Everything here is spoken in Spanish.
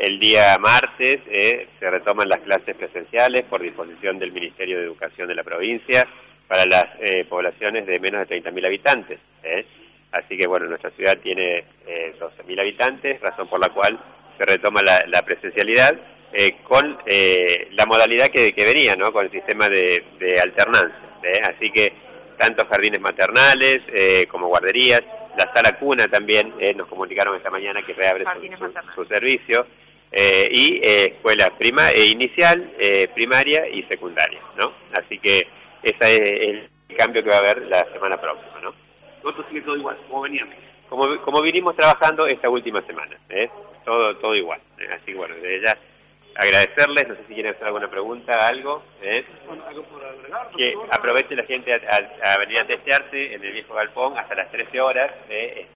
el día martes se retoman las clases presenciales por disposición del Ministerio de Educación de la provincia para las poblaciones de menos de 30.000 habitantes. Así que bueno, nuestra ciudad tiene 12.000 habitantes, razón por la cual se retoma la presencialidad con la modalidad que venía, ¿no? Con el sistema de alternancia. Así que tanto jardines maternales como guarderías, la sala cuna también, nos comunicaron esta mañana que reabre su servicio, y escuelas inicial, primaria y secundaria, ¿no? Así que ese es el cambio que va a haber la semana próxima, ¿no? Nosotros sigue todo igual, como veníamos. Como vinimos trabajando esta última semana, todo igual. Así que bueno, desde ya agradecerles, no sé si quieren hacer alguna pregunta, algo. Bueno, algo por agregar. Que aproveche la gente a venir a testearse en el viejo galpón hasta las 13 horas.